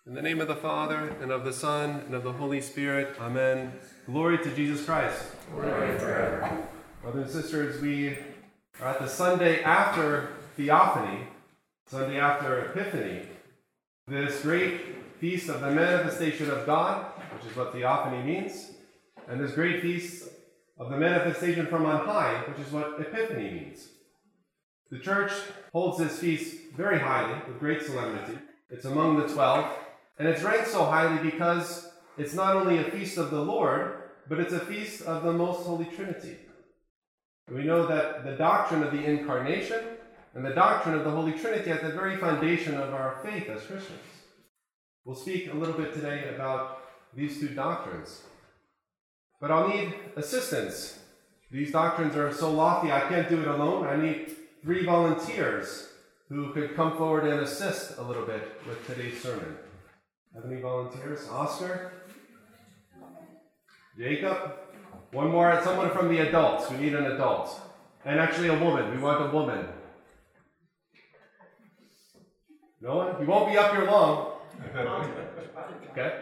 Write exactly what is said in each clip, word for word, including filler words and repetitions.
In the name of the Father, and of the Son, and of the Holy Spirit, Amen. Glory to Jesus Christ. Glory forever. Brothers and sisters, we are at the Sunday after Theophany, Sunday after Epiphany, this great feast of the manifestation of God, which is what Theophany means, and this great feast of the manifestation from on high, which is what Epiphany means. The Church holds this feast very highly, with great solemnity. It's among the twelve, and it's ranked so highly because it's not only a feast of the Lord, but it's a feast of the Most Holy Trinity. We know that the doctrine of the Incarnation and the doctrine of the Holy Trinity are at the very foundation of our faith as Christians. We'll speak a little bit today about these two doctrines. But I'll need assistance. These doctrines are so lofty, I can't do it alone. I need three volunteers who could come forward and assist a little bit with today's sermon. Have any volunteers? Oscar? Jacob? One more, someone from the adults. We need an adult. And actually a woman. We want a woman. No one? You won't be up here long. Okay.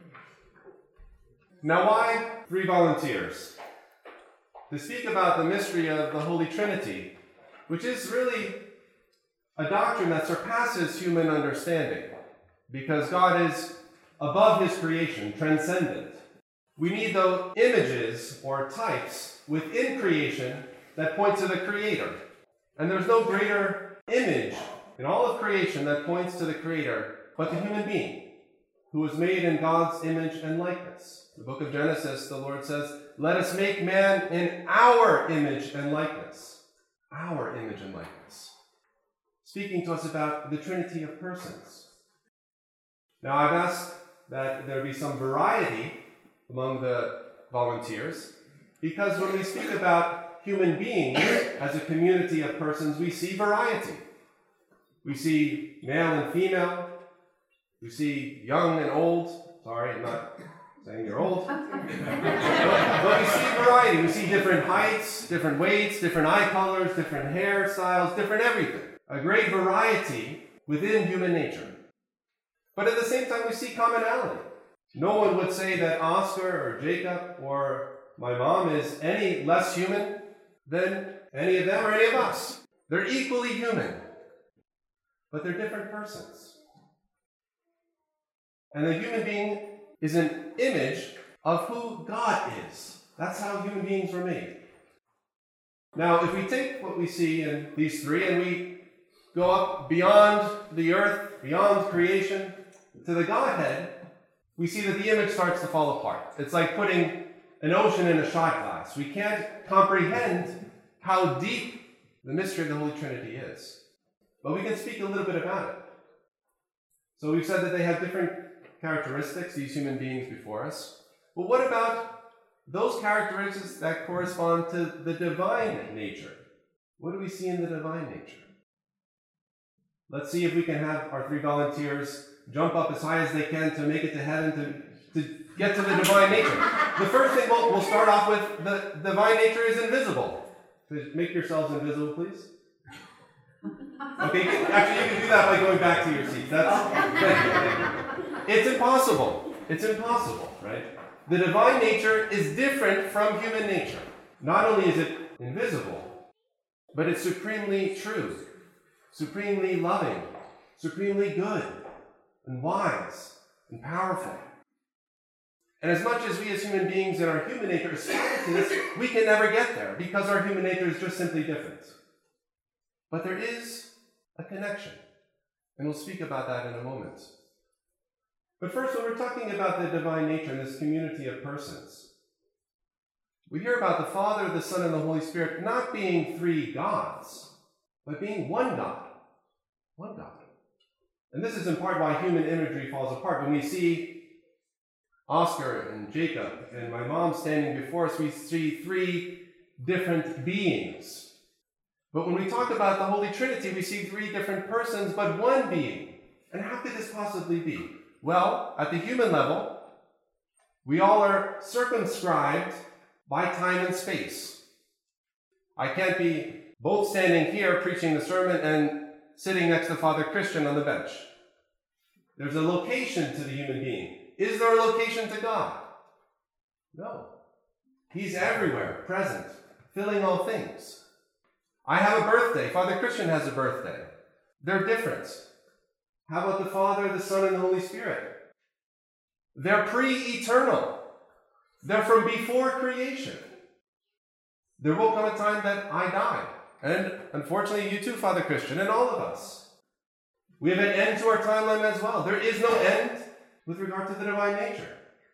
Now why three volunteers? To speak about the mystery of the Holy Trinity, which is really a doctrine that surpasses human understanding, because God is above his creation, transcendent. We need those images or types within creation that point to the Creator. And there's no greater image in all of creation that points to the Creator but the human being, who was made in God's image and likeness. The book of Genesis, the Lord says, "Let us make man in our image and likeness." Our image and likeness. Speaking to us about the Trinity of persons. Now, I've asked that there be some variety among the volunteers, because when we speak about human beings as a community of persons, we see variety. We see male and female. We see young and old. Sorry, I'm not saying you're old. but, but we see variety. We see different heights, different weights, different eye colors, different hairstyles, different everything. A great variety within human nature. But at the same time, we see commonality. No one would say that Oscar or Jacob or my mom is any less human than any of them or any of us. They're equally human, but they're different persons. And the human being is an image of who God is. That's how human beings were made. Now, if we take what we see in these three and we go up beyond the earth, beyond creation, to the Godhead, we see that the image starts to fall apart. It's like putting an ocean in a shot glass. We can't comprehend how deep the mystery of the Holy Trinity is. But we can speak a little bit about it. So we've said that they have different characteristics, these human beings before us. But what about those characteristics that correspond to the divine nature? What do we see in the divine nature? Let's see if we can have our three volunteers jump up as high as they can to make it to heaven, to, to get to the divine nature. The first thing we'll, we'll start off with, the divine nature is invisible. So make yourselves invisible, please. Okay, actually you can do that by going back to your seats. That's thank you, thank you. It's impossible. It's impossible, right? The divine nature is different from human nature. Not only is it invisible, but it's supremely true, supremely loving, supremely good, and wise, and powerful. And as much as we as human beings in our human nature aspire to this, we can never get there because our human nature is just simply different. But there is a connection, and we'll speak about that in a moment. But first, when we're talking about the divine nature and this community of persons, we hear about the Father, the Son, and the Holy Spirit not being three gods, but being one God. One God. And this is in part why human imagery falls apart. When we see Oscar and Jacob and my mom standing before us, we see three different beings. But when we talk about the Holy Trinity, we see three different persons, but one being. And how could this possibly be? Well, at the human level, we all are circumscribed by time and space. I can't be both standing here preaching the sermon and sitting next to Father Christian on the bench. There's a location to the human being. Is there a location to God? No. He's everywhere, present, filling all things. I have a birthday. Father Christian has a birthday. They're different. How about the Father, the Son, and the Holy Spirit? They're pre-eternal. They're from before creation. There will come a time that I die. And unfortunately, you too, Father Christian, and all of us. We have an end to our timeline as well. There is no end with regard to the divine nature.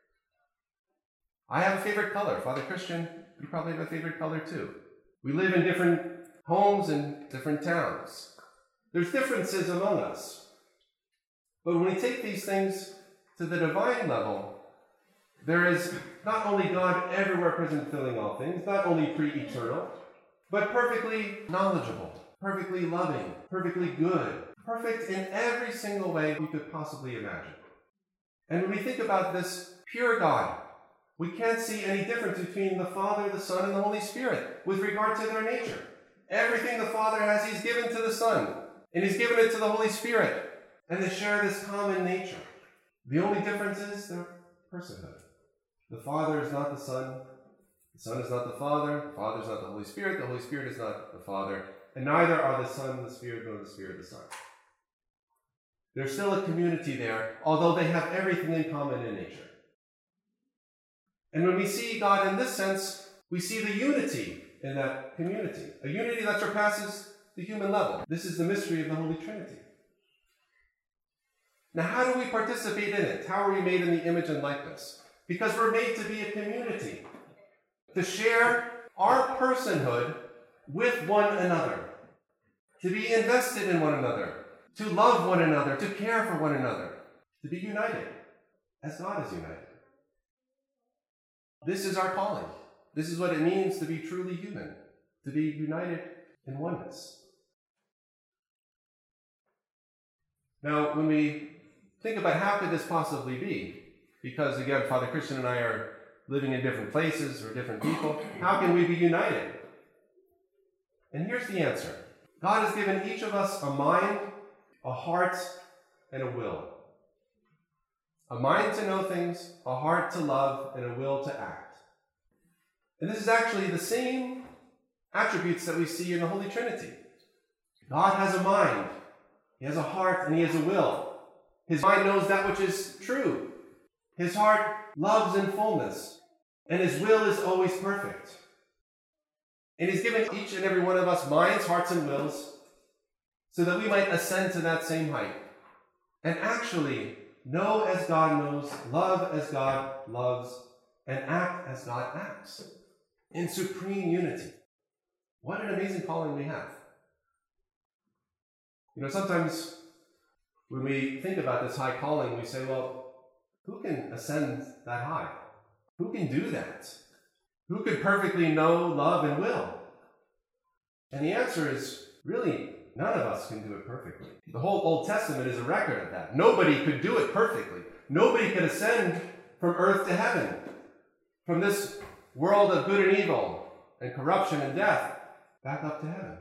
I have a favorite color. Father Christian, you probably have a favorite color too. We live in different homes and different towns. There's differences among us. But when we take these things to the divine level, there is not only God everywhere present filling all things, not only pre-eternal, but perfectly knowledgeable, perfectly loving, perfectly good, perfect in every single way we could possibly imagine. And when we think about this pure God, we can't see any difference between the Father, the Son, and the Holy Spirit with regard to their nature. Everything the Father has, He's given to the Son, and He's given it to the Holy Spirit, and they share this common nature. The only difference is their personhood. The Father is not the Son, the Son is not the Father, the Father is not the Holy Spirit, the Holy Spirit is not the Father, and neither are the Son the Spirit nor the Spirit the Son. There's still a community there, although they have everything in common in nature. And when we see God in this sense, we see the unity in that community, a unity that surpasses the human level. This is the mystery of the Holy Trinity. Now, how do we participate in it? How are we made in the image and likeness? Because we're made to be a community, to share our personhood with one another, to be invested in one another, to love one another, to care for one another, to be united as God is united. This is our calling. This is what it means to be truly human, to be united in oneness. Now, when we think about how could this possibly be, because again, Father Christian and I are living in different places or different people, how can we be united? And here's the answer. God has given each of us a mind, a heart, and a will. A mind to know things, a heart to love, and a will to act. And this is actually the same attributes that we see in the Holy Trinity. God has a mind, He has a heart, and He has a will. His mind knows that which is true. His heart loves in fullness, and His will is always perfect. And He's given each and every one of us minds, hearts, and wills so that we might ascend to that same height and actually know as God knows, love as God loves, and act as God acts in supreme unity. What an amazing calling we have. You know, sometimes when we think about this high calling, we say, well, who can ascend that high? Who can do that? Who could perfectly know, love, and will? And the answer is, really, none of us can do it perfectly. The whole Old Testament is a record of that. Nobody could do it perfectly. Nobody could ascend from earth to heaven, from this world of good and evil and corruption and death, back up to heaven.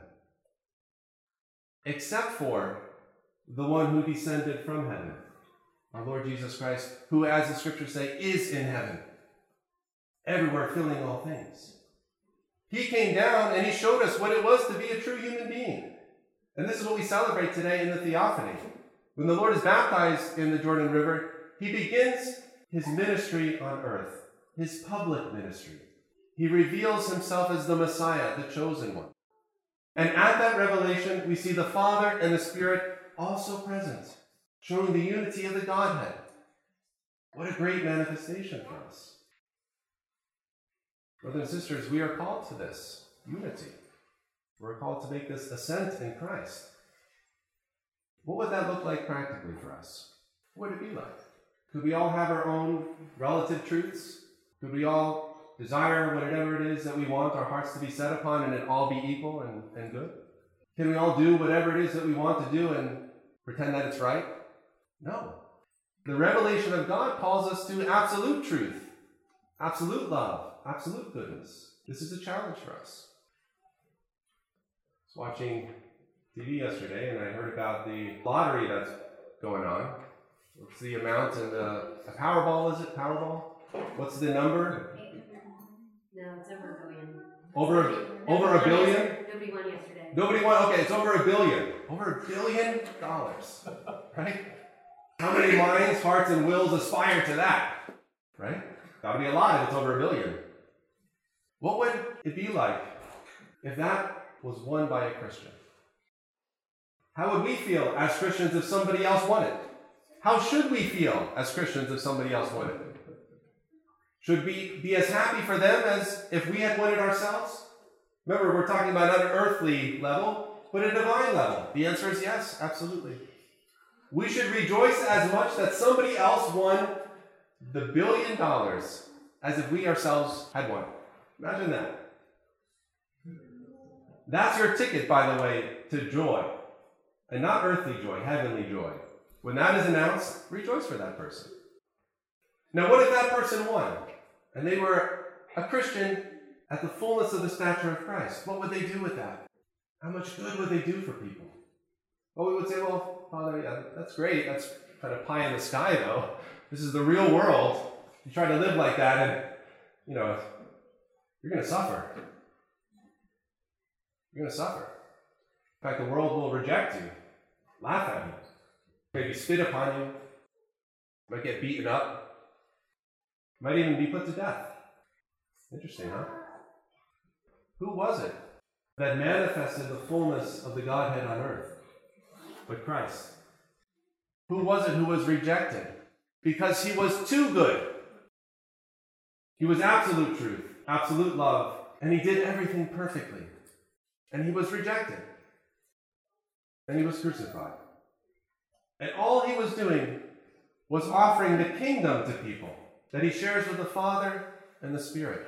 Except for the one who descended from heaven, our Lord Jesus Christ, who, as the scriptures say, is in heaven, everywhere filling all things. He came down and He showed us what it was to be a true human being. And this is what we celebrate today in the Theophany. When the Lord is baptized in the Jordan River, He begins His ministry on earth, His public ministry. He reveals Himself as the Messiah, the chosen one. And at that revelation, we see the Father and the Spirit also present, showing the unity of the Godhead. What a great manifestation for us. Brothers and sisters, we are called to this unity. We're called to make this ascent in Christ. What would that look like practically for us? What would it be like? Could we all have our own relative truths? Could we all desire whatever it is that we want our hearts to be set upon and it all be equal and, and good? Can we all do whatever it is that we want to do and pretend that it's right? No. The revelation of God calls us to absolute truth, absolute love, absolute goodness. This is a challenge for us. I was watching T V yesterday and I heard about the lottery that's going on. What's the amount in the a Powerball, is it? Powerball? What's the number? No, it's over a billion. Over, Nobody, over a billion? Nobody won yesterday. Nobody won? Okay, it's over a billion. Over a billion dollars. Right? How many minds, hearts, and wills aspire to that? Right? Gotta be a lot if it's over a billion. What would it be like if that was won by a Christian? How would we feel as Christians if somebody else won it? How should we feel as Christians if somebody else won it? Should we be as happy for them as if we had won it ourselves? Remember, we're talking about not an earthly level, but a divine level. The answer is yes, absolutely. We should rejoice as much that somebody else won the billion dollars as if we ourselves had won. Imagine that. That's your ticket, by the way, to joy. And not earthly joy, heavenly joy. When that is announced, rejoice for that person. Now, what if that person won, and they were a Christian at the fullness of the stature of Christ? What would they do with that? How much good would they do for people? Well, we would say, well, Father, yeah, that's great. That's kind of pie in the sky, though. This is the real world. You try to live like that, and, you know, you're going to suffer. You're going to suffer. In fact, the world will reject you, laugh at you, maybe spit upon you, might get beaten up, might even be put to death. Interesting, huh? Who was it that manifested the fullness of the Godhead on earth but Christ? Who was it who was rejected? Because he was too good. He was absolute truth, absolute love, and he did everything perfectly. And he was rejected. And he was crucified. And all he was doing was offering the kingdom to people that he shares with the Father and the Spirit.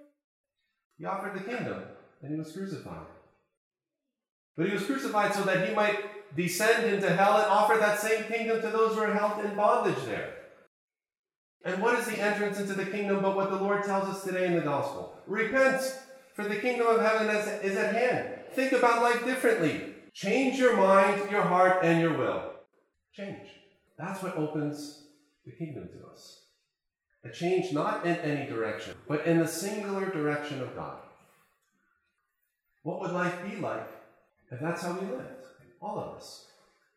He offered the kingdom, and he was crucified. But he was crucified so that he might descend into hell and offer that same kingdom to those who are held in bondage there. And what is the entrance into the kingdom but what the Lord tells us today in the gospel? Repent, for the kingdom of heaven is at hand. Think about life differently. Change your mind, your heart, and your will. Change. That's what opens the kingdom to us. A change not in any direction, but in the singular direction of God. What would life be like if that's how we lived? All of us.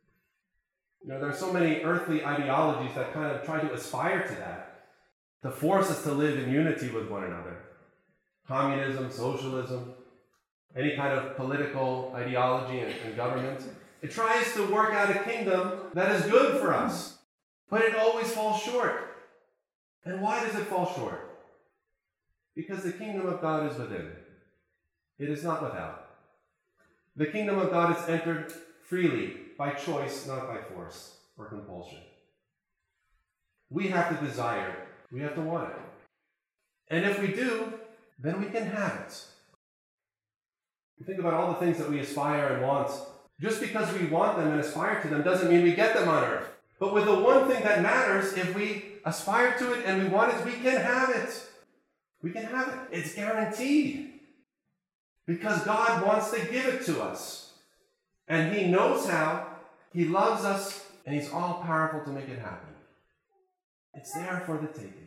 You know, there are so many earthly ideologies that kind of try to aspire to that, to force us to live in unity with one another. Communism, socialism, any kind of political ideology and, and government. It tries to work out a kingdom that is good for us, but it always falls short. And why does it fall short? Because the kingdom of God is within. It is not without. The kingdom of God is entered freely, by choice, not by force or compulsion. We have to desire it. We have to want it. And if we do, then we can have it. You think about all the things that we aspire and want. Just because we want them and aspire to them doesn't mean we get them on earth. But with the one thing that matters, if we aspire to it and we want it, we can have it. We can have it. It's guaranteed. Because God wants to give it to us. And he knows how. He loves us. And he's all powerful to make it happen. It's there for the taking.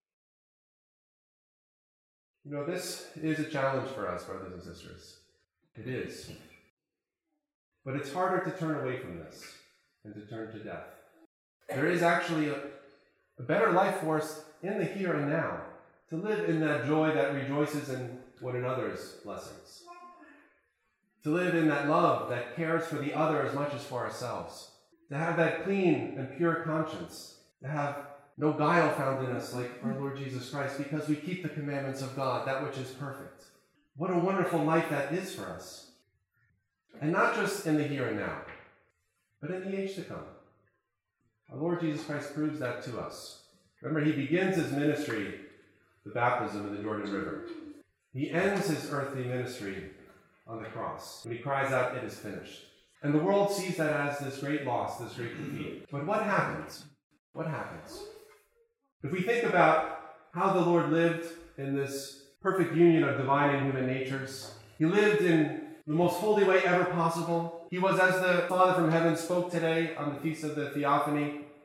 You know, this is a challenge for us, brothers and sisters. It is. But it's harder to turn away from this than to turn to death. There is actually a, a better life for us in the here and now, to live in that joy that rejoices in one another's blessings. To live in that love that cares for the other as much as for ourselves. To have that clean and pure conscience. To have no guile found in us like our Lord Jesus Christ, because we keep the commandments of God, that which is perfect. What a wonderful life that is for us. And not just in the here and now, but in the age to come. Our Lord Jesus Christ proves that to us. Remember, he begins his ministry, the baptism in the Jordan River. He ends his earthly ministry on the cross, when he cries out, "It is finished." And the world sees that as this great loss, this great defeat. But what happens? What happens? If we think about how the Lord lived in this perfect union of divine and human natures, he lived in the most holy way ever possible. He was, as the Father from heaven spoke today on the Feast of the Theophany, he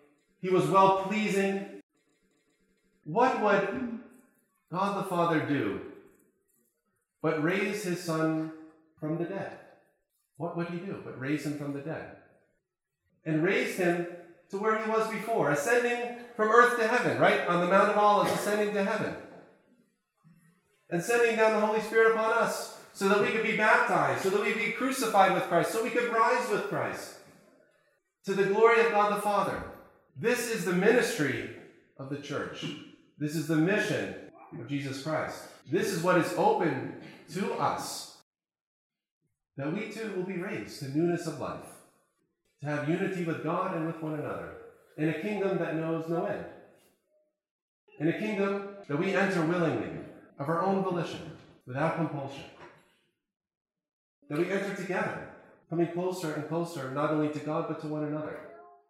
He was well-pleasing. What would God the Father do but raise his Son from the dead? What would he do but raise him from the dead? And raise him to where he was before, ascending from earth to heaven, right? On the Mount of Olives, ascending to heaven. And sending down the Holy Spirit upon us so that we could be baptized, so that we could be crucified with Christ, so we could rise with Christ to the glory of God the Father. This is the ministry of the church. This is the mission of Jesus Christ. This is what is open to us, that we too will be raised to newness of life, to have unity with God and with one another, in a kingdom that knows no end, in a kingdom that we enter willingly, of our own volition, without compulsion, that we enter together, coming closer and closer, not only to God, but to one another.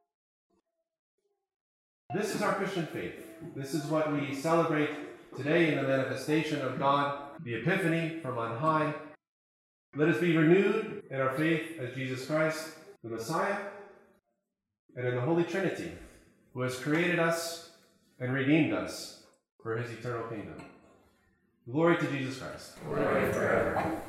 This is our Christian faith. This is what we celebrate today in the manifestation of God, the Epiphany from on high. Let us be renewed in our faith as Jesus Christ, the Messiah, and in the Holy Trinity, who has created us and redeemed us for his eternal kingdom. Glory to Jesus Christ. Glory forever.